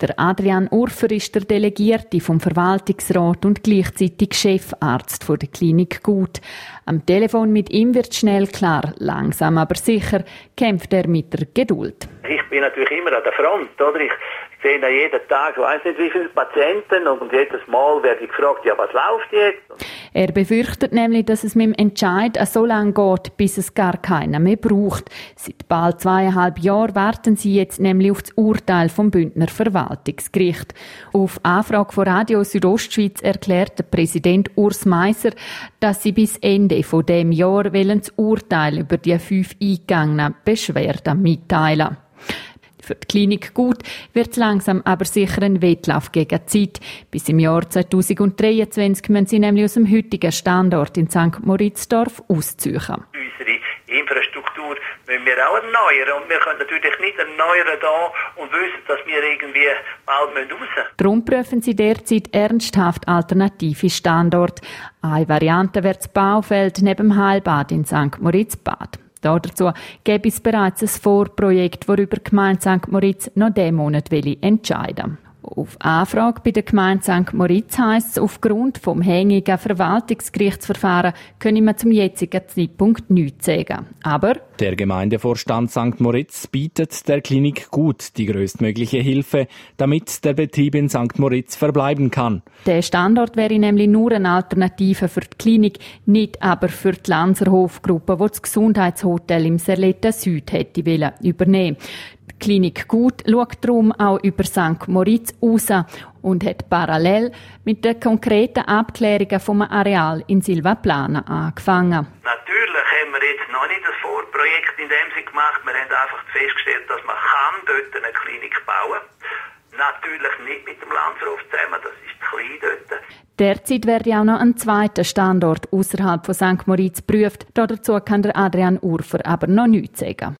Der Adrian Urfer ist der Delegierte vom Verwaltungsrat und gleichzeitig Chefarzt der Klinik Gut. Am Telefon mit ihm wird schnell klar, langsam aber sicher kämpft er mit der Geduld. Ich bin natürlich immer an der Front, oder? Ich sehe jeden Tag, ich weiss nicht wie viele Patienten und jedes Mal werde ich gefragt, ja, was läuft jetzt? Er befürchtet nämlich, dass es mit dem Entscheid so lange geht, bis es gar keiner mehr braucht. Seit bald 2,5 Jahren warten sie jetzt nämlich auf das Urteil vom Bündner Verwaltungsgericht. Auf Anfrage von Radio Südostschweiz erklärt der Präsident Urs Meisser, dass sie bis Ende von dem Jahr das Urteil über die 5 eingegangenen Beschwerden mitteilen. Für die Klinik Gut wird es langsam aber sicher ein Wettlauf gegen die Zeit. Bis im Jahr 2023 müssen sie nämlich aus dem heutigen Standort in St. Moritzdorf ausziehen. Unsere Infrastruktur müssen wir auch erneuern. Und wir können natürlich nicht erneuern da und wissen, dass wir irgendwie bald raus müssen. Darum prüfen sie derzeit ernsthaft alternative Standorte. Eine Variante wäre das Baufeld neben dem Heilbad in St. Moritz-Bad. Dazu gäbe es bereits ein Vorprojekt, worüber die Gemeinde St. Moritz noch diesen Monat entscheiden will. Auf Anfrage bei der Gemeinde St. Moritz heisst es, aufgrund vom hängigen Verwaltungsgerichtsverfahren könne man zum jetzigen Zeitpunkt nichts sagen. Aber der Gemeindevorstand St. Moritz bietet der Klinik Gut die größtmögliche Hilfe, damit der Betrieb in St. Moritz verbleiben kann. Der Standort wäre nämlich nur eine Alternative für die Klinik, nicht aber für die Lanzerhof-Gruppe, die das Gesundheitshotel im Serletta Süd hätte übernehmen wollen. Die Klinik Gut schaut darum auch über St. Moritz raus und hat parallel mit den konkreten Abklärungen vom Areal in Silvaplana angefangen. Natürlich haben wir jetzt noch nicht das Vorprojekt in dem Sinne gemacht. Wir haben einfach festgestellt, dass man dort eine Klinik bauen kann. Natürlich nicht mit dem Lanzerhof zusammen, das ist zu klein dort. Derzeit werde auch noch ein zweiter Standort außerhalb von St. Moritz geprüft. Dazu kann der Adrian Urfer aber noch nichts sagen.